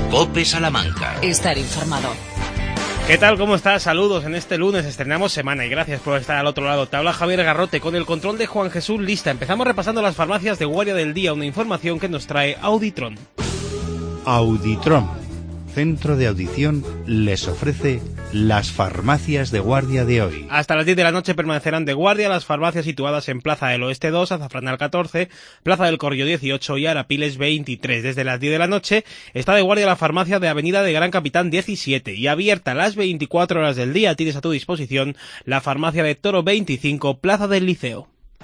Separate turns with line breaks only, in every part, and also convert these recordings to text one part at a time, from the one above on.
COPE Salamanca.
Estar informado.
¿Qué tal? ¿Cómo estás? Saludos. En este lunes estrenamos semana y gracias por estar al otro lado. Te habla Javier Garrote con el control de Juan Jesús Lista. Empezamos repasando las farmacias de guardia del día, una información que nos trae Auditron.
Auditron, centro de audición, les ofrece las farmacias de guardia de hoy.
Hasta las 10 de la noche permanecerán de guardia las farmacias situadas en Plaza del Oeste 2, Azafranal 14, Plaza del Corrillo 18 y Arapiles 23. Desde las 10 de la noche está de guardia la farmacia de Avenida de Gran Capitán 17 y abierta las 24 horas del día tienes a tu disposición la farmacia de Toro 25, Plaza del Liceo.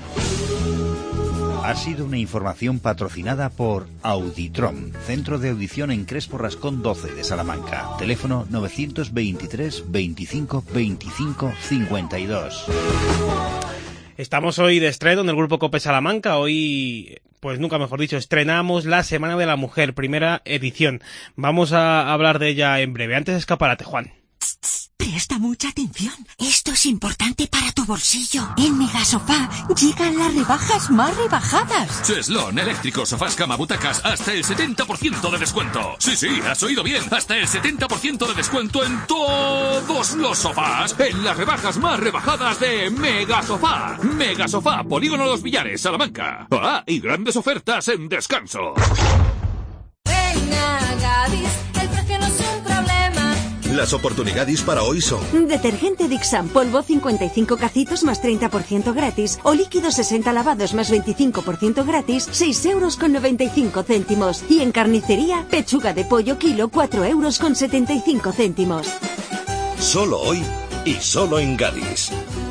Ha sido una información patrocinada por Auditron, centro de audición en Crespo Rascón 12 de Salamanca. Teléfono 923 25 25 52.
Estamos hoy de estreno en el grupo COPE Salamanca. Hoy, pues nunca mejor dicho, estrenamos la Semana de la Mujer, primera edición. Vamos a hablar de ella en breve. Antes escaparate, Juan.
Presta mucha atención. Esto es importante para tu bolsillo. En Megasofá llegan las rebajas más rebajadas.
Cheslón, eléctricos, sofás, cama, butacas, hasta el 70% de descuento. Sí, has oído bien. Hasta el 70% de descuento en todos los sofás. En las rebajas más rebajadas de Megasofá. Megasofá, Polígono Los Villares, Salamanca. Ah, y grandes ofertas en descanso.
Venga, Gadis, el precio no es un problema.
Las oportunidades para hoy son:
detergente Dixan polvo 55 cacitos más 30% gratis, o líquido 60 lavados más 25% gratis, 6,95 €. Y en carnicería, pechuga de pollo kilo 4,75 €.
Solo hoy y solo en Gadis.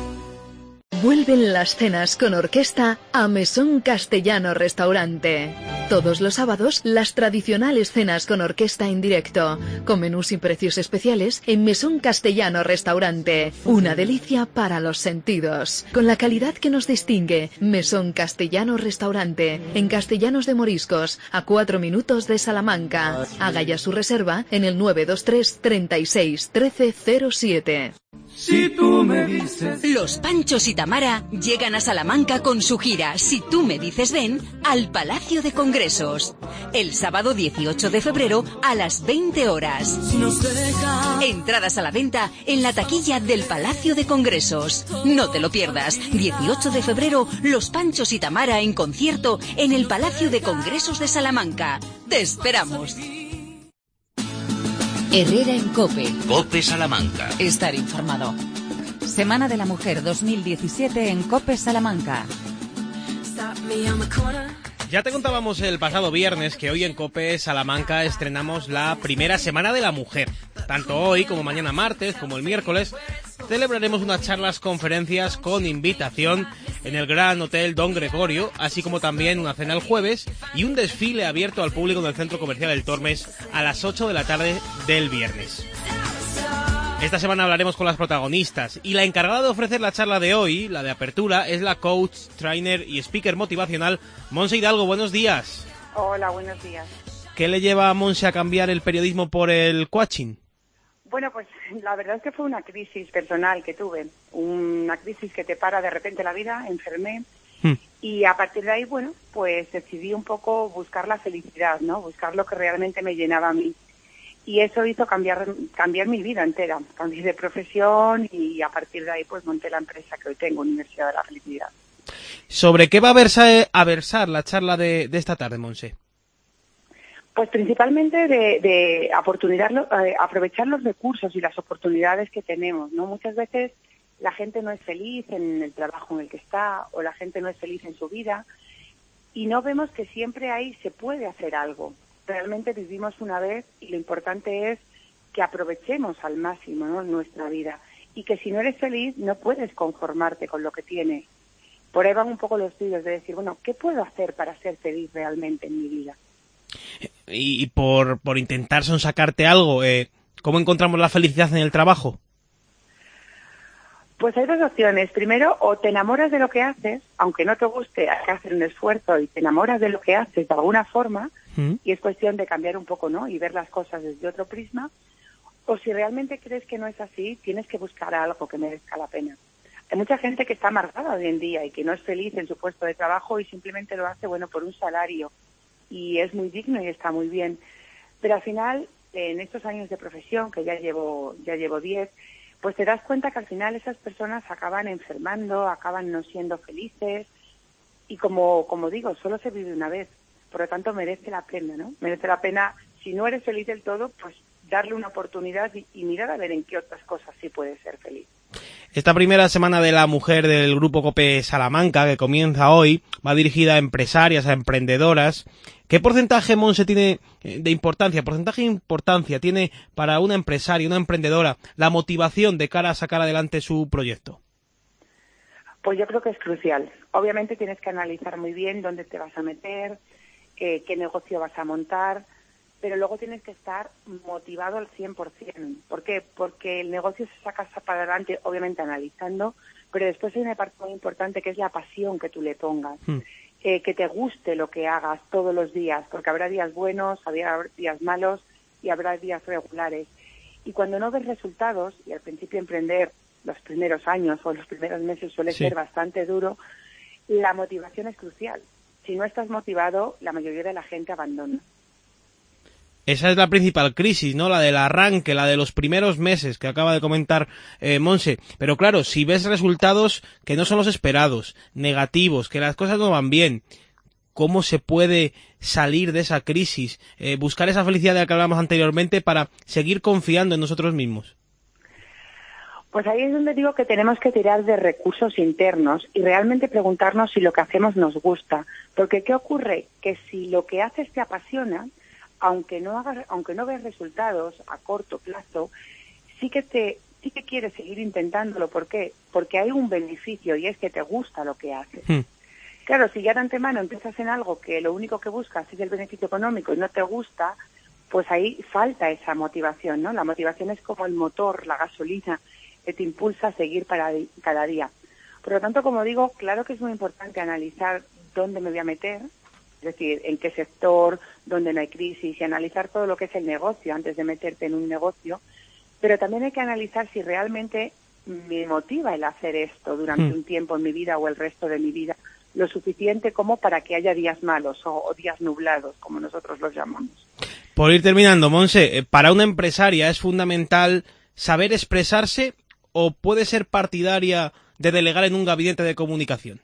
Vuelven las cenas con orquesta a Mesón Castellano Restaurante. Todos los sábados, las tradicionales cenas con orquesta en directo, con menús y precios especiales en Mesón Castellano Restaurante. Una delicia para los sentidos. Con la calidad que nos distingue, Mesón Castellano Restaurante, en Castellanos de Moriscos, a 4 minutos de Salamanca. Haga ya su reserva en el 923 36 13 07.
Si tú me dices.
Los Panchos y Tamara llegan a Salamanca con su gira Si tú me dices ven al Palacio de Congresos. El sábado 18 de febrero a las 20 horas.
Si nos deja.
Entradas a la venta en la taquilla del Palacio de Congresos. No te lo pierdas. 18 de febrero, Los Panchos y Tamara en concierto en el Palacio de Congresos de Salamanca. Te esperamos. Herrera en COPE.
COPE Salamanca.
Estar informado. Semana de la Mujer 2017 en COPE Salamanca.
Ya te contábamos el pasado viernes que hoy en COPE Salamanca estrenamos la primera Semana de la Mujer. Tanto hoy como mañana martes, como el miércoles, celebraremos unas charlas, conferencias con invitación en el Gran Hotel Don Gregorio, así como también una cena el jueves y un desfile abierto al público en el Centro Comercial El Tormes a las 8 de la tarde del viernes. Esta semana hablaremos con las protagonistas y la encargada de ofrecer la charla de hoy, la de apertura, es la coach, trainer y speaker motivacional Monse Hidalgo. Buenos días.
Hola, buenos días.
¿Qué le lleva a Monse a cambiar el periodismo por el coaching?
Bueno, pues la verdad es que fue una crisis personal que tuve, una crisis que te para de repente la vida, enfermé y a partir de ahí, bueno, pues decidí un poco buscar la felicidad, ¿no? Buscar lo que realmente me llenaba a mí. Y eso hizo cambiar mi vida entera. Cambié de profesión y a partir de ahí pues monté la empresa que hoy tengo, Universidad de la Felicidad.
¿Sobre qué va a versar la charla de esta tarde, Monse?
Pues principalmente de aprovechar los recursos y las oportunidades que tenemos, ¿no? Muchas veces la gente no es feliz en el trabajo en el que está o la gente no es feliz en su vida y no vemos que siempre ahí se puede hacer algo. Realmente vivimos una vez y lo importante es que aprovechemos al máximo, ¿no?, nuestra vida y que si no eres feliz no puedes conformarte con lo que tienes. Por ahí van un poco los tiros de decir, bueno, ¿qué puedo hacer para ser feliz realmente en mi vida?
Y por intentar sonsacarte algo, ¿cómo encontramos la felicidad en el trabajo?
Pues hay dos opciones. Primero, o te enamoras de lo que haces, aunque no te guste, hay que hacer un esfuerzo y te enamoras de lo que haces de alguna forma, y es cuestión de cambiar un poco, ¿no?, y ver las cosas desde otro prisma. O si realmente crees que no es así, tienes que buscar algo que merezca la pena. Hay mucha gente que está amargada hoy en día y que no es feliz en su puesto de trabajo y simplemente lo hace, bueno, por un salario. Y es muy digno y está muy bien. Pero al final en estos años de profesión, que ya llevo 10, pues te das cuenta que al final esas personas acaban enfermando, acaban no siendo felices, y como digo, solo se vive una vez, por lo tanto merece la pena, ¿no? Merece la pena, si no eres feliz del todo, pues darle una oportunidad y mirar a ver en qué otras cosas sí puedes ser feliz.
Esta primera semana de la mujer del Grupo COPE Salamanca, que comienza hoy, va dirigida a empresarias, a emprendedoras. ¿Qué porcentaje, Monse, tiene de importancia tiene para una empresaria, una emprendedora, la motivación de cara a sacar adelante su proyecto?
Pues yo creo que es crucial. Obviamente tienes que analizar muy bien dónde te vas a meter, qué negocio vas a montar, pero luego tienes que estar motivado al 100%. ¿Por qué? Porque el negocio se saca para adelante, obviamente analizando, pero después hay una parte muy importante que es la pasión que tú le pongas. Que te guste lo que hagas todos los días, porque habrá días buenos, habrá días malos y habrá días regulares. Y cuando no ves resultados, y al principio emprender los primeros años o los primeros meses suele ser bastante duro, la motivación es crucial. Si no estás motivado, la mayoría de la gente abandona.
Esa es la principal crisis, ¿no? La del arranque, la de los primeros meses que acaba de comentar Monse. Pero claro, si ves resultados que no son los esperados, negativos, que las cosas no van bien, ¿cómo se puede salir de esa crisis? Buscar esa felicidad de la que hablamos anteriormente para seguir confiando en nosotros mismos.
Pues ahí es donde digo que tenemos que tirar de recursos internos y realmente preguntarnos si lo que hacemos nos gusta. Porque ¿qué ocurre? Que si lo que haces te apasiona, aunque no ves resultados a corto plazo, sí que quieres seguir intentándolo. ¿Por qué? Porque hay un beneficio y es que te gusta lo que haces. Claro, si ya de antemano empiezas en algo que lo único que buscas es el beneficio económico y no te gusta, pues ahí falta esa motivación, ¿no? La motivación es como el motor, la gasolina que te impulsa a seguir cada día. Por lo tanto, como digo, claro que es muy importante analizar dónde me voy a meter, es decir, en qué sector, dónde no hay crisis, y analizar todo lo que es el negocio antes de meterte en un negocio, pero también hay que analizar si realmente me motiva el hacer esto durante un tiempo en mi vida o el resto de mi vida, lo suficiente como para que haya días malos o días nublados, como nosotros los llamamos.
Por ir terminando, Monse, para una empresaria es fundamental saber expresarse o puede ser partidaria de delegar en un gabinete de comunicación.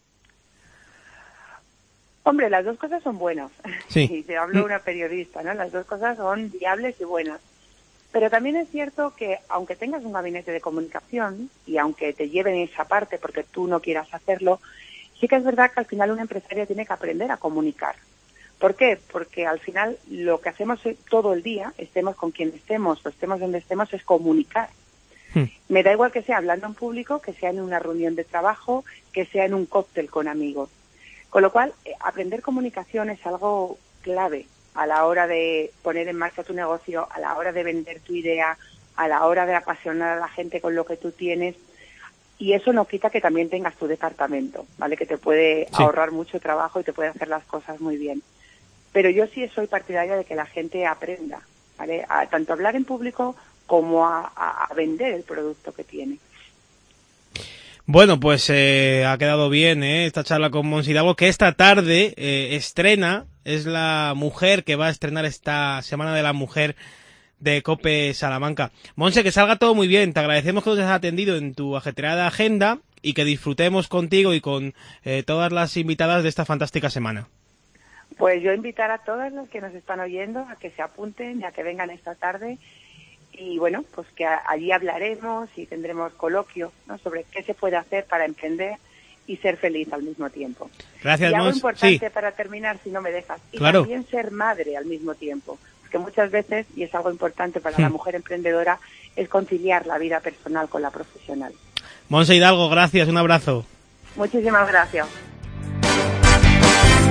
Hombre, las dos cosas son buenas.
Sí.
Si te hablo una periodista, ¿no? Las dos cosas son viables y buenas. Pero también es cierto que aunque tengas un gabinete de comunicación y aunque te lleven esa parte porque tú no quieras hacerlo, sí que es verdad que al final una empresaria tiene que aprender a comunicar. ¿Por qué? Porque al final lo que hacemos todo el día, estemos con quien estemos o estemos donde estemos, es comunicar. Me da igual que sea hablando en público, que sea en una reunión de trabajo, que sea en un cóctel con amigos. Con lo cual, aprender comunicación es algo clave a la hora de poner en marcha tu negocio, a la hora de vender tu idea, a la hora de apasionar a la gente con lo que tú tienes. Y eso no quita que también tengas tu departamento, ¿vale? Que te puede ahorrar mucho trabajo y te puede hacer las cosas muy bien. Pero yo sí soy partidaria de que la gente aprenda, ¿vale? Tanto a hablar en público como a vender el producto que tiene.
Bueno, pues ha quedado bien esta charla con Monse Hidalgo, que esta tarde estrena, es la mujer que va a estrenar esta Semana de la Mujer de COPE Salamanca. Monse, que salga todo muy bien, te agradecemos que nos hayas atendido en tu ajetreada agenda y que disfrutemos contigo y con todas las invitadas de esta fantástica semana.
Pues yo invitar a todas las que nos están oyendo a que se apunten y a que vengan esta tarde. Y bueno, pues que allí hablaremos y tendremos coloquio, ¿no? Sobre qué se puede hacer para emprender y ser feliz al mismo tiempo.
Gracias,
y algo
Mons.
importante para terminar, si no me dejas, y
claro,
también ser madre al mismo tiempo. Porque muchas veces, y es algo importante para la mujer emprendedora, es conciliar la vida personal con la profesional.
Monse Hidalgo, gracias, un abrazo.
Muchísimas gracias.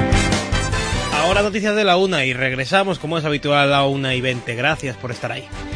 Ahora noticias de la 1 y regresamos como es habitual a la 1:20. Gracias por estar ahí.